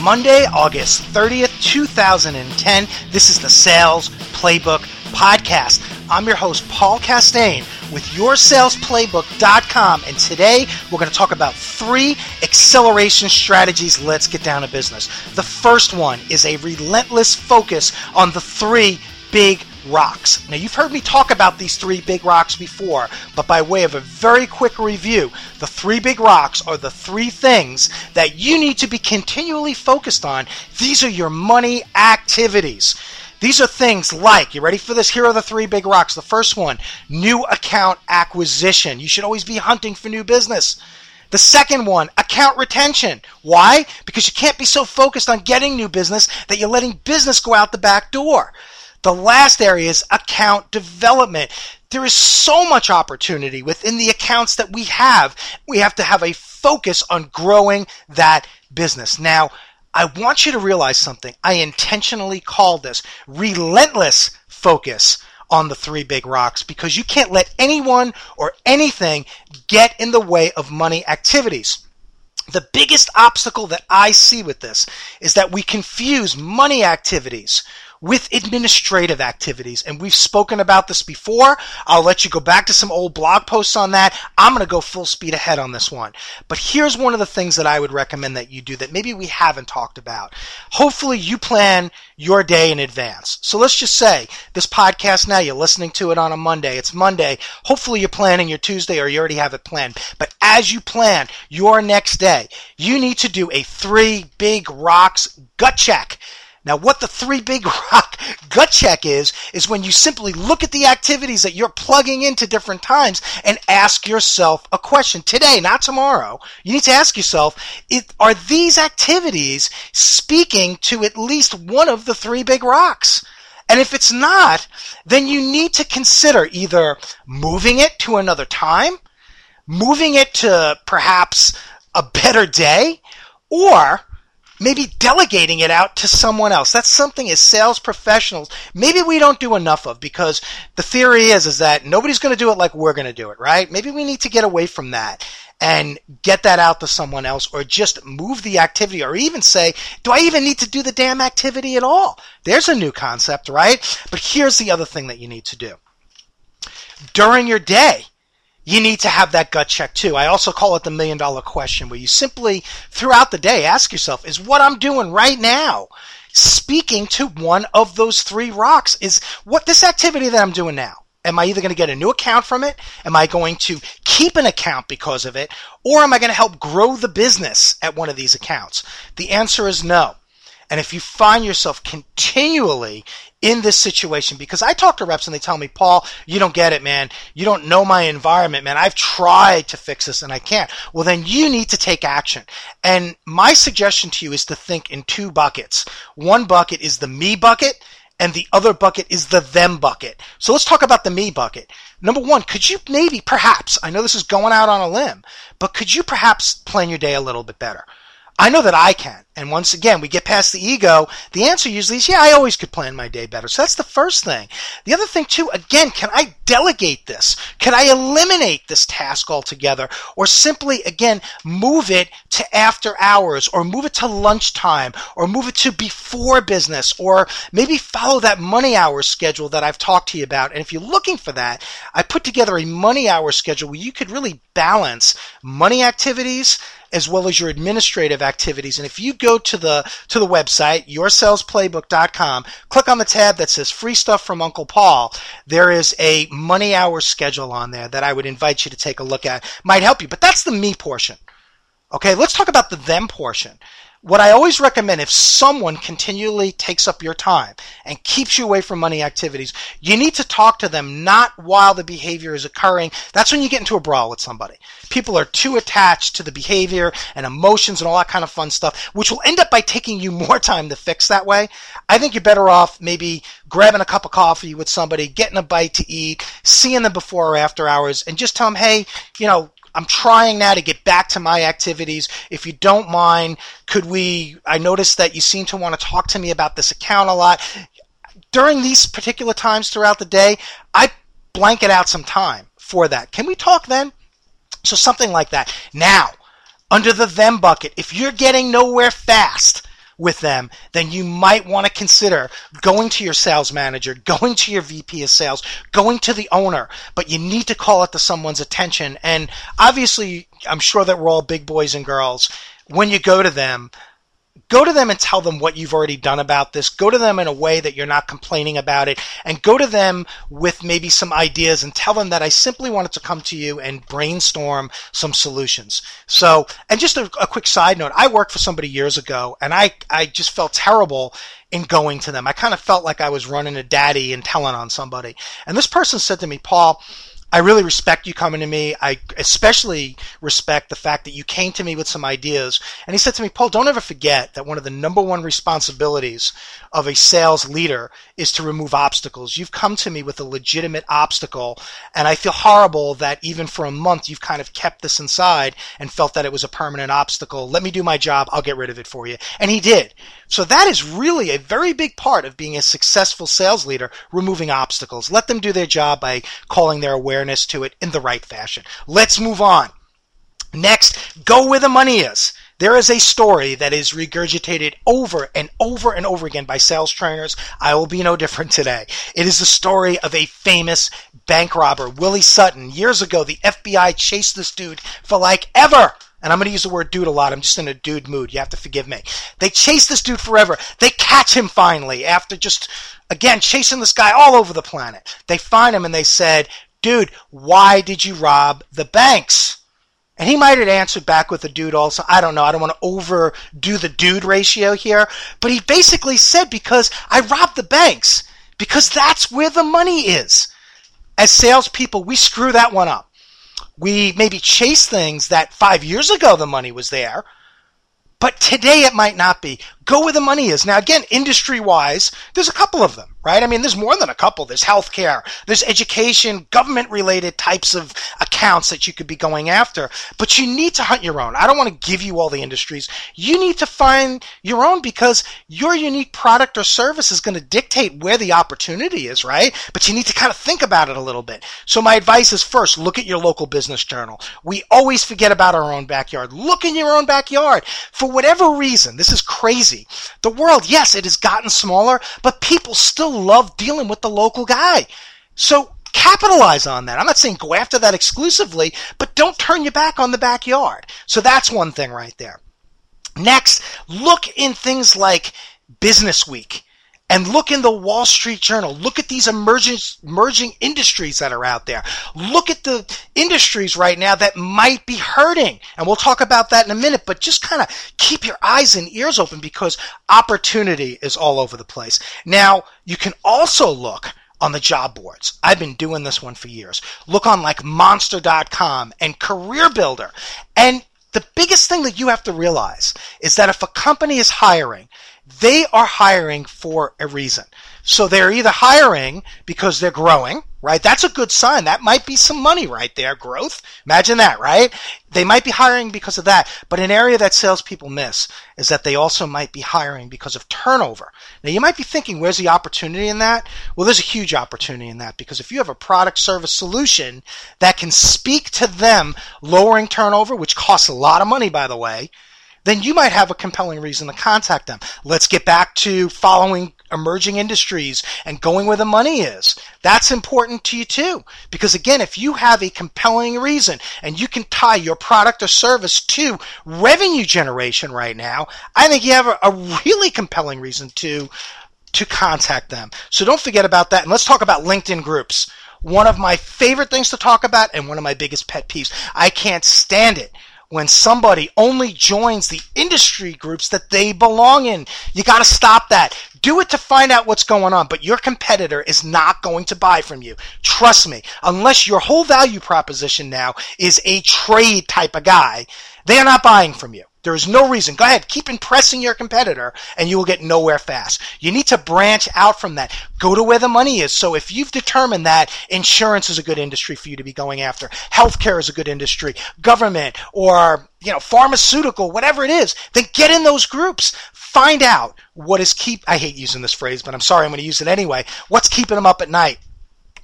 Monday, August 30th, 2010. This is the Sales Playbook Podcast. I'm your host, Paul Castaigne, with YourSalesPlaybook.com, and today we're going to talk about 3 acceleration strategies. Let's get down to business. The first one is a relentless focus on the 3 big rocks. Now, you've heard me talk about these 3 big rocks before, but by way of a very quick review, the 3 big rocks are the 3 things that you need to be continually focused on. These are your money activities. These are things like, you ready for this? Here are the 3 big rocks. The first one, new account acquisition. You should always be hunting for new business. The second one, account retention. Why? Because you can't be so focused on getting new business that you're letting business go out the back door. The last area is account development. There is so much opportunity within the accounts that we have. We have to have a focus on growing that business. Now, I want you to realize something. I intentionally call this relentless focus on the 3 big rocks because you can't let anyone or anything get in the way of money activities. The biggest obstacle that I see with this is that we confuse money activities with administrative activities. And we've spoken about this before. I'll let you go back to some old blog posts on that. I'm going to go full speed ahead on this one. But here's one of the things that I would recommend that you do that maybe we haven't talked about. Hopefully you plan your day in advance. So let's just say this podcast now, you're listening to it on a Monday. It's Monday. Hopefully you're planning your Tuesday or you already have it planned. But as you plan your next day, you need to do a 3 big rocks gut check. Now, what the 3 big rock gut check is when you simply look at the activities that you're plugging into different times and ask yourself a question. Today, not tomorrow. You need to ask yourself, are these activities speaking to at least one of the 3 big rocks? And if it's not, then you need to consider either moving it to another time, moving it to perhaps a better day, or maybe delegating it out to someone else. That's something as sales professionals, maybe we don't do enough of because the theory is that nobody's going to do it like we're going to do it, right? Maybe we need to get away from that and get that out to someone else or just move the activity or even say, do I even need to do the damn activity at all? There's a new concept, right? But here's the other thing that you need to do. During your day, you need to have that gut check too. I also call it the $1 million question, where you simply, throughout the day, ask yourself, is what I'm doing right now speaking to one of those 3 rocks? Is what this activity that I'm doing now, am I either going to get a new account from it? Am I going to keep an account because of it? Or am I going to help grow the business at one of these accounts? The answer is no. And if you find yourself continually in this situation, because I talk to reps and they tell me, Paul, you don't get it, man. You don't know my environment, man. I've tried to fix this and I can't. Well, then you need to take action. And my suggestion to you is to think in 2 buckets. One bucket is the me bucket and the other bucket is the them bucket. So let's talk about the me bucket. Number 1, could you maybe, perhaps, I know this is going out on a limb, but could you perhaps plan your day a little bit better? I know that I can. And once again, we get past the ego. The answer usually is, yeah, I always could plan my day better. So that's the first thing. The other thing too, again, can I delegate this? Can I eliminate this task altogether? Or simply, again, move it to after hours or move it to lunchtime or move it to before business or maybe follow that money hours schedule that I've talked to you about. And if you're looking for that, I put together a money hour schedule where you could really balance money activities as well as your administrative activities. And if you go to the website, YourSalesPlaybook.com, click on the tab that says Free Stuff from Uncle Paul, there is a money hour schedule on there that I would invite you to take a look at. Might help you, but that's the me portion. Okay, let's talk about the them portion. What I always recommend, if someone continually takes up your time and keeps you away from money activities, you need to talk to them not while the behavior is occurring. That's when you get into a brawl with somebody. People are too attached to the behavior and emotions and all that kind of fun stuff, which will end up by taking you more time to fix that way. I think you're better off maybe grabbing a cup of coffee with somebody, getting a bite to eat, seeing them before or after hours, and just tell them, hey, I'm trying now to get back to my activities. If you don't mind, I noticed that you seem to want to talk to me about this account a lot. During these particular times throughout the day, I blanket out some time for that. Can we talk then? So something like that. Now, under the them bucket, if you're getting nowhere fast, with them, then you might want to consider going to your sales manager, going to your VP of sales, going to the owner, but you need to call it to someone's attention. And obviously, I'm sure that we're all big boys and girls. When you go to them and tell them what you've already done about this. Go to them in a way that you're not complaining about it, and go to them with maybe some ideas and tell them that I simply wanted to come to you and brainstorm some solutions. So, and just a quick side note, I worked for somebody years ago, and I just felt terrible in going to them. I kind of felt like I was running a daddy and telling on somebody. And this person said to me, Paul, I really respect you coming to me. I especially respect the fact that you came to me with some ideas. And he said to me, Paul, don't ever forget that one of the number one responsibilities of a sales leader is to remove obstacles. You've come to me with a legitimate obstacle, and I feel horrible that even for a month you've kind of kept this inside and felt that it was a permanent obstacle. Let me do my job. I'll get rid of it for you. And he did. So that is really a very big part of being a successful sales leader, removing obstacles. Let them do their job by calling their awareness to it in the right fashion. Let's move on. Next, go where the money is. There is a story that is regurgitated over and over and over again by sales trainers. I will be no different today. It is the story of a famous bank robber, Willie Sutton. Years ago, the FBI chased this dude for like ever. And I'm going to use the word dude a lot. I'm just in a dude mood. You have to forgive me. They chase this dude forever. They catch him finally after just, again, chasing this guy all over the planet. They find him and they said, dude, why did you rob the banks? And he might have answered back with a dude also. I don't know. I don't want to overdo the dude ratio here. But he basically said, because I robbed the banks. Because that's where the money is. As salespeople, we screw that one up. We maybe chase things that 5 years ago the money was there, but today it might not be. Go where the money is. Now, again, industry-wise, there's a couple of them, right? I mean, there's more than a couple. There's healthcare, there's education, government-related types of accounts that you could be going after, but you need to hunt your own. I don't want to give you all the industries. You need to find your own because your unique product or service is going to dictate where the opportunity is, right? But you need to kind of think about it a little bit. So my advice is first, look at your local business journal. We always forget about our own backyard. Look in your own backyard. For whatever reason, this is crazy. The world, yes, it has gotten smaller, but people still love dealing with the local guy. So capitalize on that. I'm not saying go after that exclusively, but don't turn your back on the backyard. So that's one thing right there. Next, look in things like Business Week. And look in the Wall Street Journal. Look at these emerging industries that are out there. Look at the industries right now that might be hurting. And we'll talk about that in a minute, but just kind of keep your eyes and ears open because opportunity is all over the place. Now, you can also look on the job boards. I've been doing this one for years. Look on like Monster.com and Career Builder. And the biggest thing that you have to realize is that if a company is hiring, they are hiring for a reason. So they're either hiring because they're growing, right? That's a good sign. That might be some money right there, growth. Imagine that, right? They might be hiring because of that. But an area that salespeople miss is that they also might be hiring because of turnover. Now, you might be thinking, where's the opportunity in that? Well, there's a huge opportunity in that because if you have a product, service, solution that can speak to them lowering turnover, which costs a lot of money, by the way, then you might have a compelling reason to contact them. Let's get back to following emerging industries and going where the money is. That's important to you too. Because again, if you have a compelling reason and you can tie your product or service to revenue generation right now, I think you have a really compelling reason to contact them. So don't forget about that. And let's talk about LinkedIn groups. One of my favorite things to talk about and one of my biggest pet peeves. I can't stand it when somebody only joins the industry groups that they belong in. You got to stop that. Do it to find out what's going on, but your competitor is not going to buy from you. Trust me, unless your whole value proposition now is a trade type of guy, they are not buying from you. There is no reason. Go ahead, keep impressing your competitor and you will get nowhere fast. You need to branch out from that. Go to where the money is. So if you've determined that insurance is a good industry for you to be going after, healthcare is a good industry, government or pharmaceutical, whatever it is, then get in those groups. Find out what is I hate using this phrase, but I'm sorry, I'm going to use it anyway. What's keeping them up at night?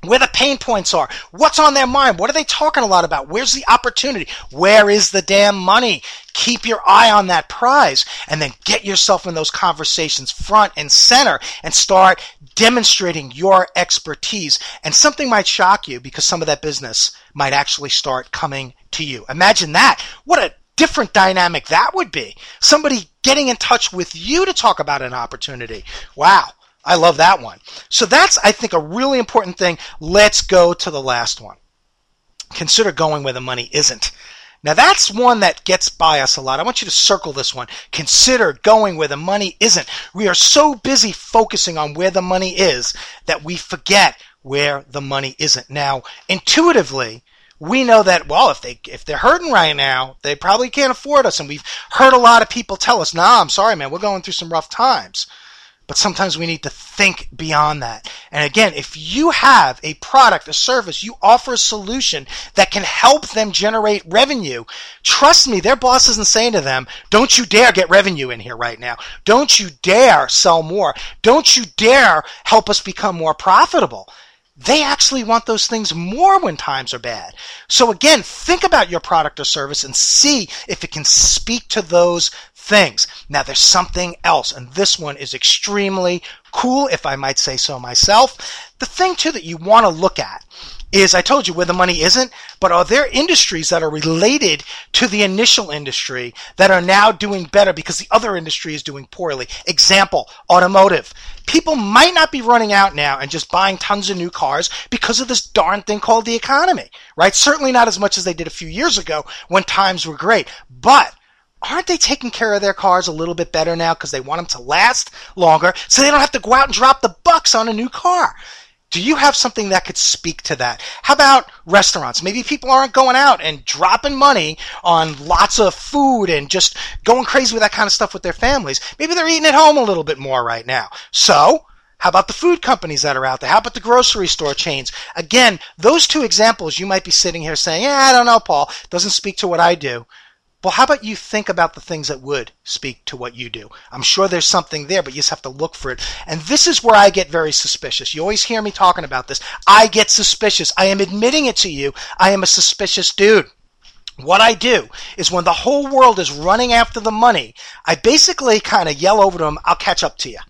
where the pain points are, what's on their mind, what are they talking a lot about, where's the opportunity, where is the damn money? Keep your eye on that prize and then get yourself in those conversations front and center and start demonstrating your expertise. And something might shock you because some of that business might actually start coming to you. Imagine that. What a different dynamic that would be. Somebody getting in touch with you to talk about an opportunity. Wow. I love that one. So that's, I think, a really important thing. Let's go to the last one. Consider going where the money isn't. Now that's one that gets by us a lot. I want you to circle this one. Consider going where the money isn't. We are so busy focusing on where the money is that we forget where the money isn't. Now, intuitively, we know that, well, if they're hurting right now, they probably can't afford us. And we've heard a lot of people tell us, nah, I'm sorry, man, we're going through some rough times. But sometimes we need to think beyond that. And again, if you have a product, a service, you offer a solution that can help them generate revenue, trust me, their boss isn't saying to them, don't you dare get revenue in here right now. Don't you dare sell more. Don't you dare help us become more profitable. They actually want those things more when times are bad. So again, think about your product or service and see if it can speak to those things. Now there's something else, and this one is extremely cool, if I might say so myself. The thing too that you want to look at is, I told you where the money isn't, but are there industries that are related to the initial industry that are now doing better because the other industry is doing poorly? Example, automotive. People might not be running out now and just buying tons of new cars because of this darn thing called the economy, right? Certainly not as much as they did a few years ago when times were great, but aren't they taking care of their cars a little bit better now because they want them to last longer so they don't have to go out and drop the bucks on a new car? Do you have something that could speak to that? How about restaurants? Maybe people aren't going out and dropping money on lots of food and just going crazy with that kind of stuff with their families. Maybe they're eating at home a little bit more right now. So, how about the food companies that are out there? How about the grocery store chains? Again, those two examples, you might be sitting here saying, yeah, I don't know, Paul. It doesn't speak to what I do. Well, how about you think about the things that would speak to what you do? I'm sure there's something there, but you just have to look for it. And this is where I get very suspicious. You always hear me talking about this. I get suspicious. I am admitting it to you. I am a suspicious dude. What I do is when the whole world is running after the money, I basically kind of yell over to them, I'll catch up to you.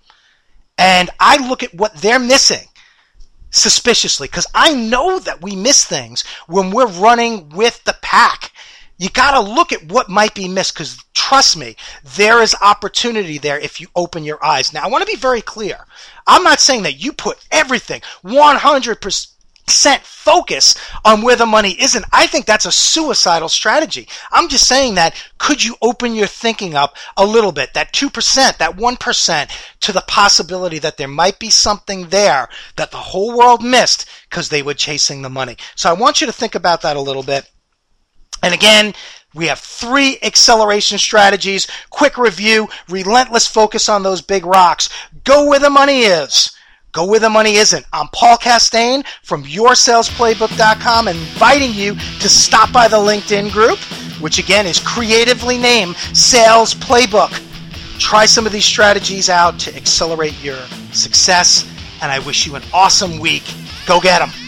And I look at what they're missing suspiciously because I know that we miss things when we're running with the pack. You got to look at what might be missed because trust me, there is opportunity there if you open your eyes. Now, I want to be very clear. I'm not saying that you put everything 100% focus on where the money isn't. I think that's a suicidal strategy. I'm just saying that could you open your thinking up a little bit, that 2%, that 1% to the possibility that there might be something there that the whole world missed because they were chasing the money. So I want you to think about that a little bit. And again, we have 3 acceleration strategies. Quick review, relentless focus on those big rocks. Go where the money is. Go where the money isn't. I'm Paul Castaigne from YourSalesPlaybook.com, inviting you to stop by the LinkedIn group, which again is creatively named Sales Playbook. Try some of these strategies out to accelerate your success, and I wish you an awesome week. Go get them.